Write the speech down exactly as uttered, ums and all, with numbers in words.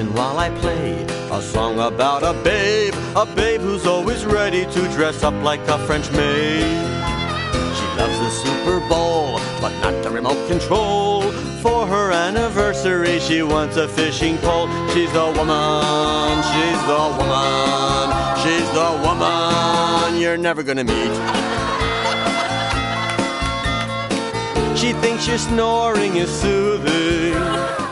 listen while I play a song about a babe, a babe who's always ready to dress up like a French maid. She loves the Super Bowl, but not the remote control. For her anniversary, she wants a fishing pole. She's the woman, she's the woman, she's the woman you're never gonna meet. She thinks your snoring is soothing.